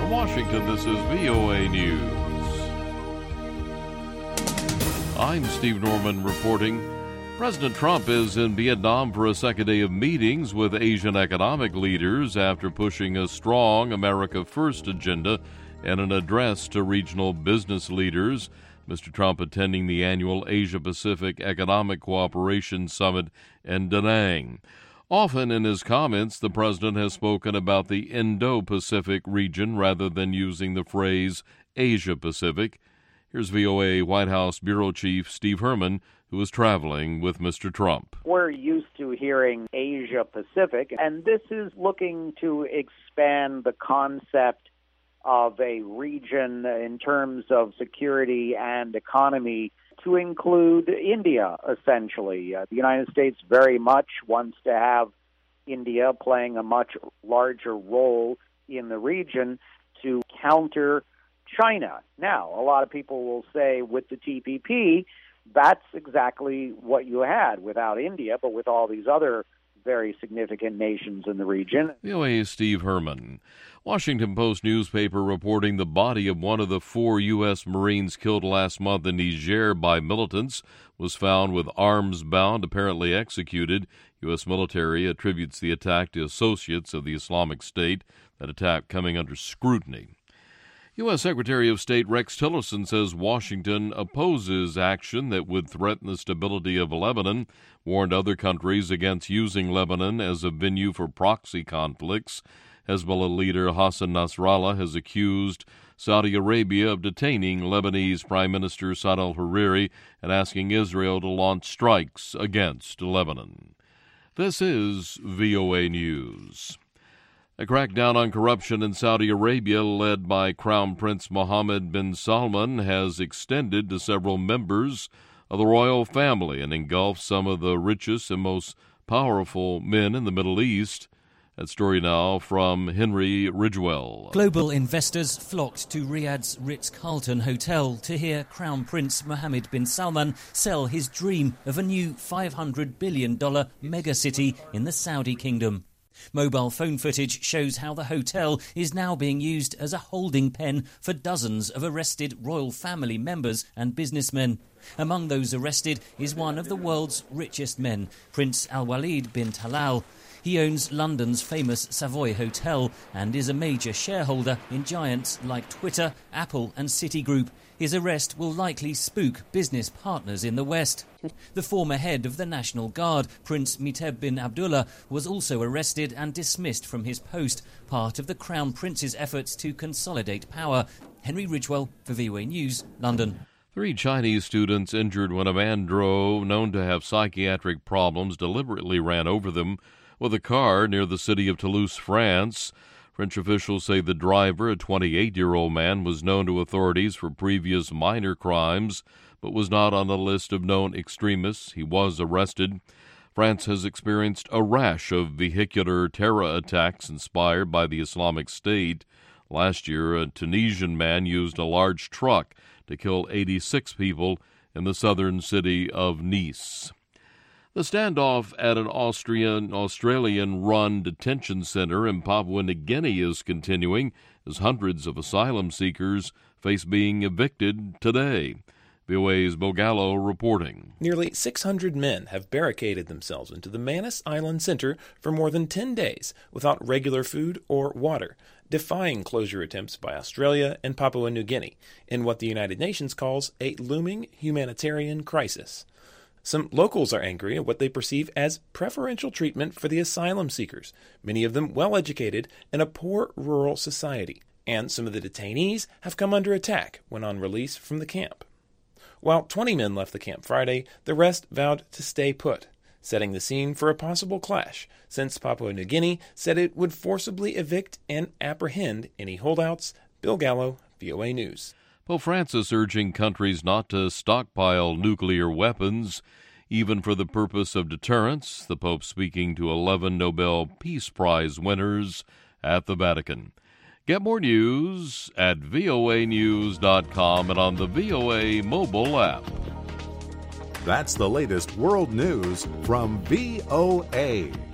From Washington, this is VOA News. I'm Steve Norman reporting. President Trump is in Vietnam for a second day of meetings with Asian economic leaders after pushing a strong America First agenda and an address to regional business leaders. Mr. Trump attending the annual Asia-Pacific Economic Cooperation Summit in Da Nang. Often in his comments, the president has spoken about the Indo-Pacific region rather than using the phrase Asia-Pacific. Here's VOA White House Bureau Chief Steve Herman, who is traveling with Mr. Trump. We're used to hearing Asia-Pacific, and this is looking to expand the concept of a region in terms of security and economy to include India, essentially. The United States very much wants to have India playing a much larger role in the region to counter China. Now, a lot of people will say with the TPP, that's exactly what you had without India, but with all these other very significant nations in the region. VOA Steve Herman. Washington Post newspaper reporting the body of one of the 4 U.S. Marines killed last month in Niger by militants was found with arms bound, apparently executed. U.S. military attributes the attack to associates of the Islamic State, that attack coming under scrutiny. U.S. Secretary of State Rex Tillerson says Washington opposes action that would threaten the stability of Lebanon, warned other countries against using Lebanon as a venue for proxy conflicts. Hezbollah leader Hassan Nasrallah has accused Saudi Arabia of detaining Lebanese Prime Minister Saad al-Hariri and asking Israel to launch strikes against Lebanon. This is VOA News. A crackdown on corruption in Saudi Arabia, led by Crown Prince Mohammed bin Salman, has extended to several members of the royal family and engulfed some of the richest and most powerful men in the Middle East. That story now from Henry Ridgewell. Global investors flocked to Riyadh's Ritz-Carlton Hotel to hear Crown Prince Mohammed bin Salman sell his dream of a new $500 billion megacity in the Saudi kingdom. Mobile phone footage shows how the hotel is now being used as a holding pen for dozens of arrested royal family members and businessmen. Among those arrested is one of the world's richest men, Prince Al-Walid bin Talal. He owns London's famous Savoy Hotel and is a major shareholder in giants like Twitter, Apple and Citigroup. His arrest will likely spook business partners in the West. The former head of the National Guard, Prince Miteb bin Abdullah, was also arrested and dismissed from his post, part of the Crown Prince's efforts to consolidate power. Henry Ridgewell for VOA News, London. 3 Chinese students injured when a man known to have psychiatric problems deliberately ran over them with a car near the city of Toulouse, France. French officials say the driver, a 28-year-old man, was known to authorities for previous minor crimes, but was not on the list of known extremists. He was arrested. France has experienced a rash of vehicular terror attacks inspired by the Islamic State. Last year, a Tunisian man used a large truck to kill 86 people in the southern city of Nice. The standoff at an Australian-run detention center in Papua New Guinea is continuing as hundreds of asylum seekers face being evicted today. VOA's Bo Gallo reporting. Nearly 600 men have barricaded themselves into the Manus Island Center for more than 10 days without regular food or water, defying closure attempts by Australia and Papua New Guinea in what the United Nations calls a looming humanitarian crisis. Some locals are angry at what they perceive as preferential treatment for the asylum seekers, many of them well-educated in a poor rural society, and some of the detainees have come under attack when on release from the camp. While 20 men left the camp Friday, the rest vowed to stay put, setting the scene for a possible clash, since Papua New Guinea said it would forcibly evict and apprehend any holdouts. Bill Gallo, VOA News. Pope Francis urging countries not to stockpile nuclear weapons, even for the purpose of deterrence, the Pope speaking to 11 Nobel Peace Prize winners at the Vatican. Get more news at voanews.com and on the VOA mobile app. That's the latest world news from VOA.